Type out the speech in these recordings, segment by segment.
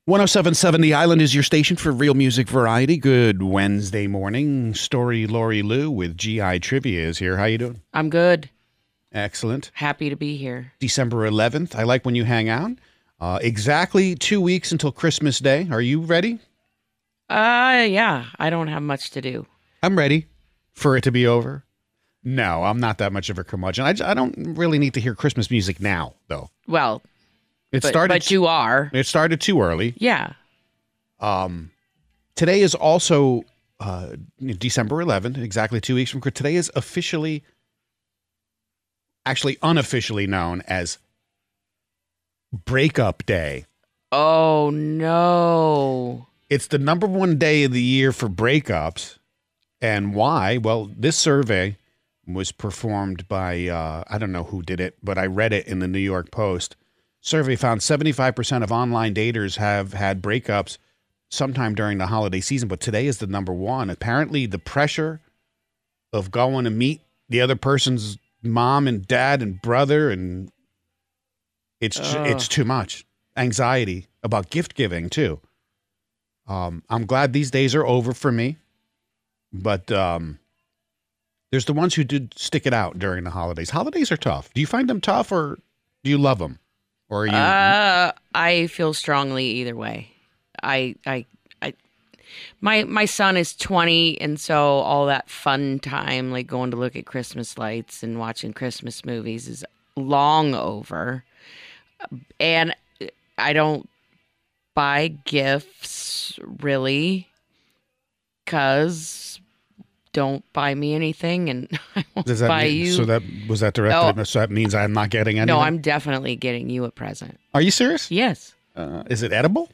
1077 The Island is your station for real music variety. Good Wednesday morning. Story Lori Lou with GI Trivia is here. How you doing? I'm good. Excellent. Happy to be here. December 11th. I like when you hang out. Exactly 2 weeks until Christmas Day. Are you ready? Yeah. I don't have much to do. I'm ready for it to be over. No, I'm not that much of a curmudgeon. I don't really need to hear Christmas music now, though. Well, It but, started. but you are. It started too early. Yeah. Today is also December 11th, exactly 2 weeks from today is actually unofficially known as Breakup Day. Oh, no. It's the number one day of the year for breakups. And why? Well, this survey was performed by, I don't know who did it, but I read it in the New York Post. Survey found 75% of online daters have had breakups sometime during the holiday season, but today is the number one. Apparently, the pressure of going to meet the other person's mom and dad and brother, and it's too much. Anxiety about gift giving, too. I'm glad these days are over for me, but there's the ones who did stick it out during the holidays. Holidays are tough. Do you find them tough, or do you love them? Or are you? I feel strongly either way. My son is 20, and so all that fun time, like going to look at Christmas lights and watching Christmas movies, is long over. And I don't buy gifts, really, because don't buy me anything, and I won't buy you. So that was that directed? No. So that means I'm not getting anything? No, I'm definitely getting you a present. Are you serious? Yes. Is it edible?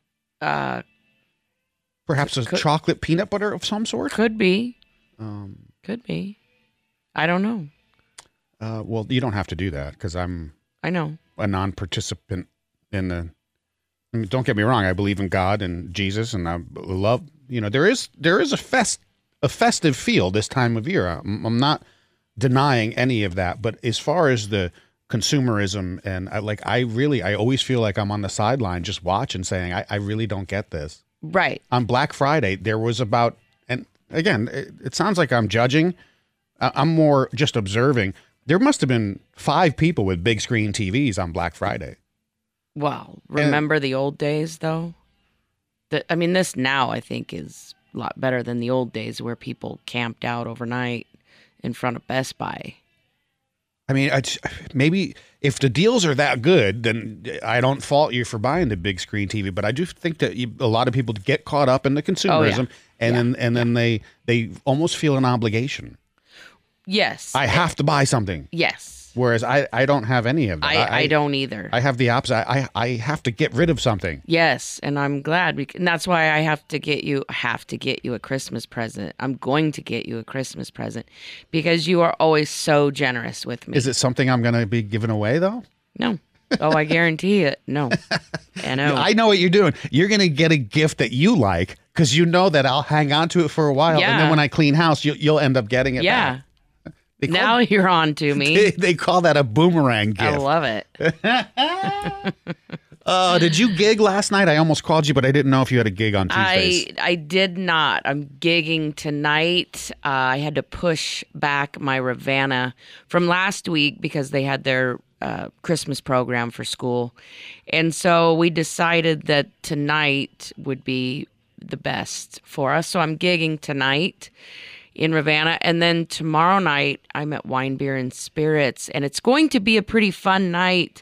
Perhaps a chocolate peanut butter of some sort? Could be. Could be. I don't know. Well, you don't have to do that because I know. A non-participant in the. I mean, don't get me wrong. I believe in God and Jesus, and I love. There is a festive feel this time of year. I'm not denying any of that, but as far as the consumerism and I always feel like I'm on the sideline just watching, saying I really don't get this. Right. On Black Friday, there was and again, it sounds like I'm judging. I'm more just observing. There must have been 5 people with big screen TVs on Black Friday. Wow. Remember the old days, though? This now I think is a lot better than the old days where people camped out overnight in front of Best Buy. I mean, maybe if the deals are that good, then I don't fault you for buying the big screen TV. But I do think that a lot of people get caught up in the consumerism, then they almost feel an obligation. Yes, I have to buy something. Yes. Whereas I don't have any of that. I don't either. I have the opposite. I have to get rid of something. Yes, and I'm glad. And that's why I have to get you a Christmas present. I'm going to get you a Christmas present because you are always so generous with me. Is it something I'm going to be giving away, though? No. Oh, I guarantee it. No. I know what you're doing. You're going to get a gift that you like because you know that I'll hang on to it for a while. Yeah. And then when I clean house, you'll end up getting it back. Now you're on to me. They call that a boomerang gift. I love it. Did you gig last night? I almost called you, but I didn't know if you had a gig on Tuesdays. I did not. I'm gigging tonight. I had to push back my Ravanna from last week because they had their Christmas program for school. And so we decided that tonight would be the best for us. So I'm gigging tonight in Ravanna, and then tomorrow night I'm at Wine, Beer, and Spirits, and it's going to be a pretty fun night.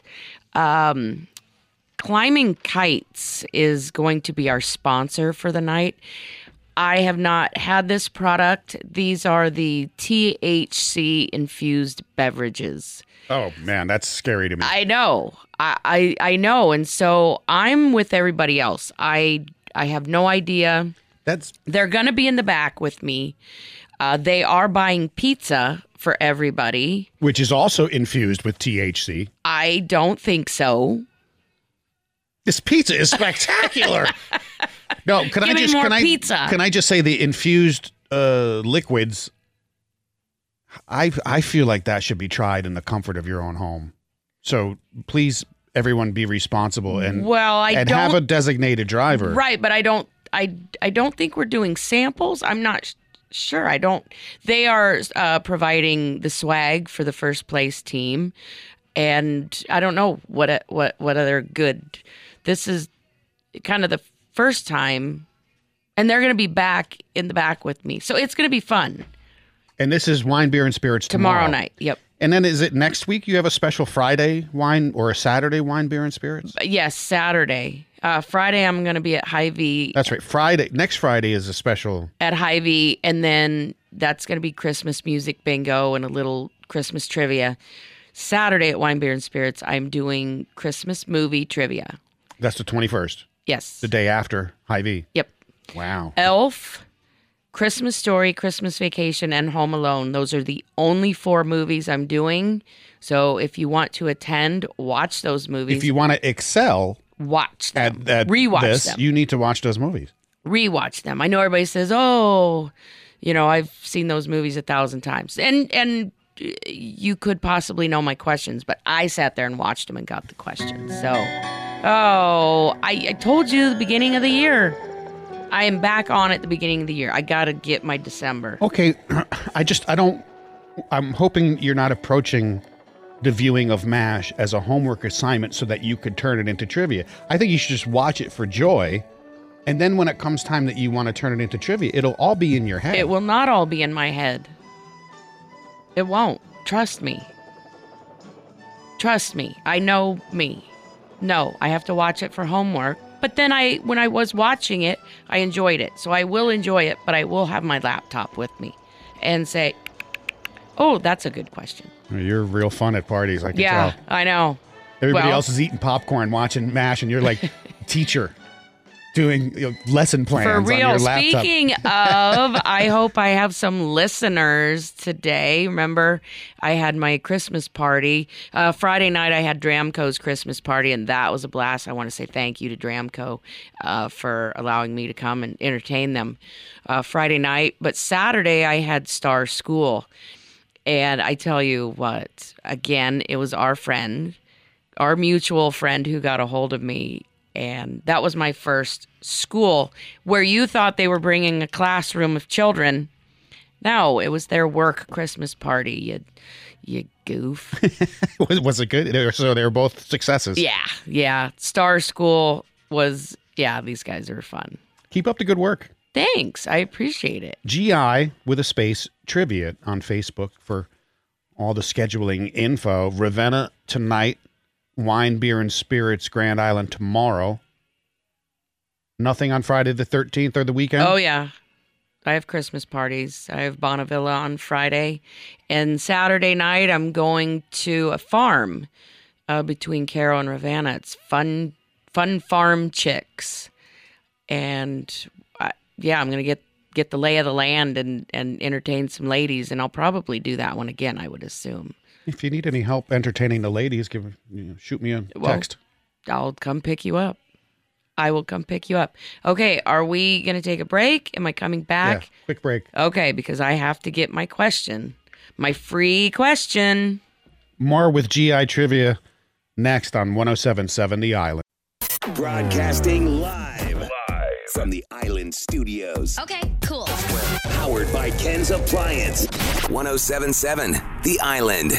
Climbing Kites is going to be our sponsor for the night. I have not had this product. These are the THC infused beverages. Oh man, that's scary to me. I know. I know, and so I'm with everybody else. I have no idea. They're going to be in the back with me. They are buying pizza for everybody. Which is also infused with THC. I don't think so. This pizza is spectacular. No, can I just say the infused liquids, I feel like that should be tried in the comfort of your own home. So please everyone be responsible and Well, I and don't have a designated driver. right, but I don't think we're doing samples. I'm not sure. I don't. They are providing the swag for the first place team, and I don't know what other good. This is kind of the first time, and they're going to be back in the back with me, so it's going to be fun. And this is Wine, Beer, and Spirits Tomorrow night. Yep. And then is it next week you have a special Friday wine or a Saturday Wine, Beer, and Spirits? Yes, Saturday. Friday, I'm going to be at Hy-Vee. That's right. Next Friday is a special. At Hy-Vee, and then that's going to be Christmas music bingo and a little Christmas trivia. Saturday at Wine, Beer, and Spirits, I'm doing Christmas movie trivia. That's the 21st. Yes. The day after Hy-Vee. Yep. Wow. Elf, Christmas Story, Christmas Vacation, and Home Alone. Those are the only 4 movies I'm doing. So if you want to attend, watch those movies. If you want to excel watch them. at Rewatch this, them. you need to watch those movies. Rewatch them. I know everybody says, "Oh, I've seen those movies 1,000 times," and you could possibly know my questions, but I sat there and watched them and got the questions. So, I told you at the beginning of the year. I am back on at the beginning of the year. I got to get my December. Okay, I'm hoping you're not approaching the viewing of MASH as a homework assignment so that you could turn it into trivia. I think you should just watch it for joy, and then when it comes time that you want to turn it into trivia, it'll all be in your head. It will not all be in my head. It won't. Trust me. Trust me. I know me. No, I have to watch it for homework. But then when I was watching it, I enjoyed it. So I will enjoy it, but I will have my laptop with me and say, "Oh, that's a good question." You're real fun at parties, I can Yeah, tell. I know. Everybody Well- else is eating popcorn, watching MASH, and you're like teacher doing lesson plans For on real. your laptop. Speaking of, I hope I have some listeners today. Remember, I had my Christmas party. Friday night, I had Dramco's Christmas party, and that was a blast. I want to say thank you to Dramco for allowing me to come and entertain them Friday night. But Saturday, I had Star School. And I tell you what, again, it was our mutual friend who got a hold of me. And that was my first school where you thought they were bringing a classroom of children. No, it was their work Christmas party, you goof. Was it good? So they were both successes. Yeah. Star School was, these guys are fun. Keep up the good work. Thanks. I appreciate it. GI with a space trivia on Facebook for all the scheduling info. Ravenna tonight. Wine, Beer, and Spirits, Grand Island tomorrow. Nothing on Friday the 13th or the weekend? Oh, yeah. I have Christmas parties. I have Bonnevilla on Friday. And Saturday night, I'm going to a farm between Caro and Ravenna. It's fun farm chicks. And, I'm going to get the lay of the land and entertain some ladies. And I'll probably do that one again, I would assume. If you need any help entertaining the ladies, shoot me a text. I'll come pick you up. I will come pick you up. Okay, are we going to take a break? Am I coming back? Yeah, quick break. Okay, because I have to get my question. My free question. More with GI Trivia next on 107.7 The Island. Broadcasting live from the Island Studios. Okay, cool. Powered by Ken's Appliance. 107.7 The Island.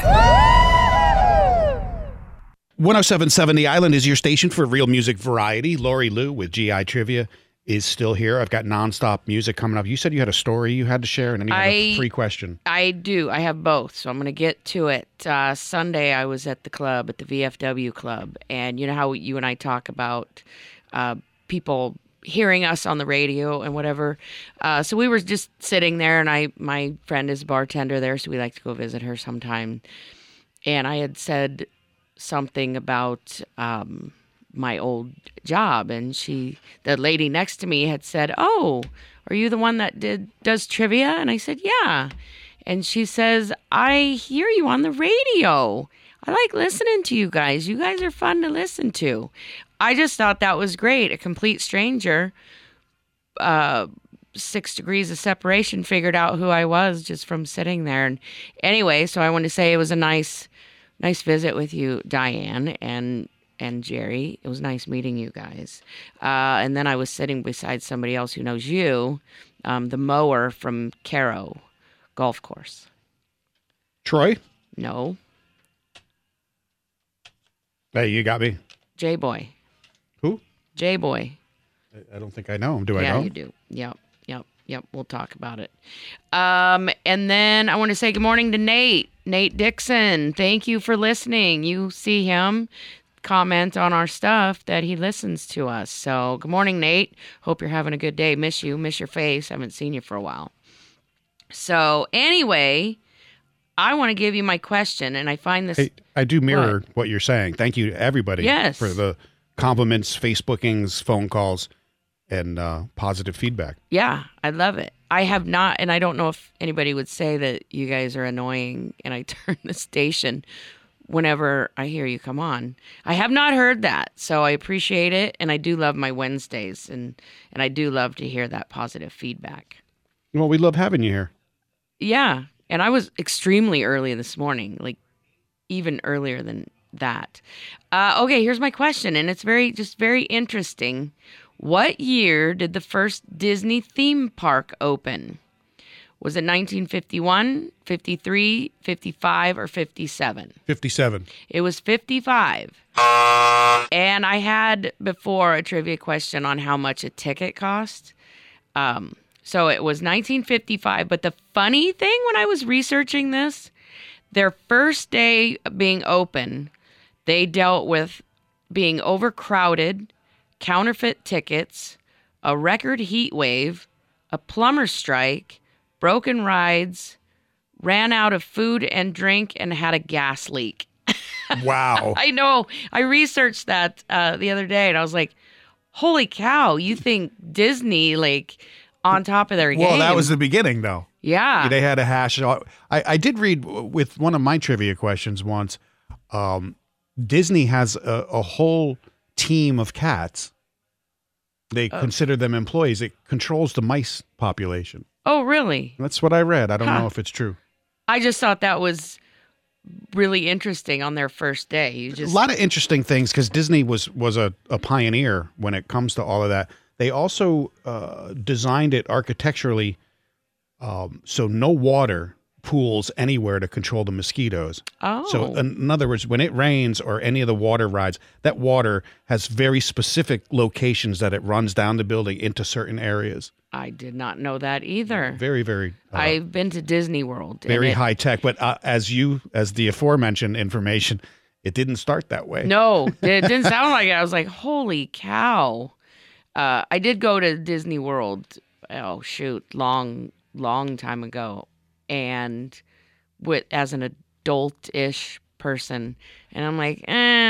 107.7 The Island is your station for real music variety. Lori Lou with GI Trivia is still here. I've got nonstop music coming up. You said you had a story you had to share, and then you had a free question. I do. I have both, so I'm going to get to it. Sunday, I was at the club, at the VFW club, and you know how you and I talk about people hearing us on the radio and whatever. So we were just sitting there, and my friend is a bartender there, so we like to go visit her sometime. And I had said something about my old job, and the lady next to me had said, "Oh, are you the one that does trivia?" And I said, "Yeah." And she says, "I hear you on the radio. I like listening to you guys. You guys are fun to listen to." I just thought that was great. A complete stranger, 6 degrees of separation, figured out who I was just from sitting there. And anyway, so I want to say it was a nice visit with you, Diane. And and Jerry. It was nice meeting you guys. And then I was sitting beside somebody else who knows you, the mower from Caro Golf Course. Troy? No. Hey, you got me. J-Boy. Who? J-Boy. I don't think I know him. Do I know Yeah, him? you do. Yep. We'll talk about it. And then I want to say good morning to Nate Dixon. Thank you for listening. You see him comment on our stuff that he listens to us. So good morning, Nate. Hope you're having a good day. Miss you. Miss your face. Haven't seen you for a while. So anyway, I want to give you my question, and I find this... Hey, I do mirror what you're saying. Thank you to everybody for the compliments, Facebookings, phone calls, and positive feedback. Yeah, I love it. I have not, and I don't know if anybody would say that you guys are annoying and I turn the station whenever I hear you come on. I have not heard that, so I appreciate it, and I do love my Wednesdays, and I do love to hear that positive feedback. Well, we love having you here. Yeah, and I was extremely early this morning, like even earlier than that. Okay, here's my question, and it's very interesting. What year did the first Disney theme park open? Was it 1951, 53, 55, or 57? 57. It was 55. And I had before a trivia question on how much a ticket cost. So it was 1955. But the funny thing when I was researching this, their first day being open, they dealt with being overcrowded, counterfeit tickets, a record heat wave, a plumber strike, broken rides, ran out of food and drink, and had a gas leak. Wow. I know. I researched that the other day, and I was like, holy cow, you think Disney, like, on top of their game. Well, that was the beginning, though. Yeah. They had a hash. I did read with one of my trivia questions once, Disney has a whole team of cats. They consider them employees. It controls the mice population. Oh, really? That's what I read. I don't know if it's true. I just thought that was really interesting on their first day. A lot of interesting things because Disney was a pioneer when it comes to all of that. They also designed it architecturally so no water pools anywhere to control the mosquitoes. Oh. So in other words, when it rains or any of the water rides, that water has very specific locations that it runs down the building into certain areas. I did not know that either. Very, very. I've been to Disney World. Very high tech, but as the aforementioned information, it didn't start that way. No, it didn't sound like it. I was like, holy cow. I did go to Disney World, long time ago, and as an adult-ish person, and I'm like,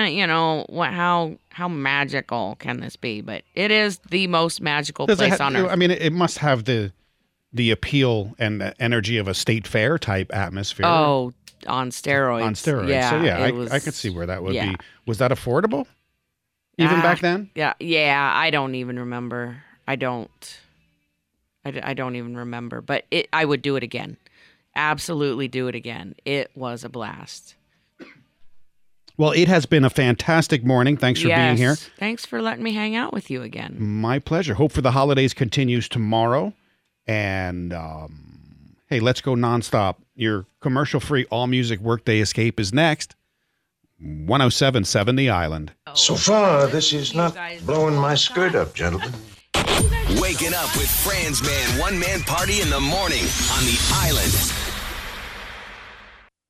how magical can this be? But it is the most magical place on earth. I mean, it must have the appeal and the energy of a state fair type atmosphere. Oh, on steroids. On steroids. Yeah, so yeah, I could see where that would be. Was that affordable? Even back then? Yeah. I don't even remember. I don't even remember. But I would do it again. Absolutely do it again. It was a blast. Well, it has been a fantastic morning. Thanks for being here. Thanks for letting me hang out with you again. My pleasure. Hope for the Holidays continues tomorrow. And hey, let's go nonstop. Your commercial-free all-music workday escape is next. 107.7 The Island. So far, this is not blowing my skirt up, gentlemen. Waking up with Franz Man, one-man party in the morning on The Island.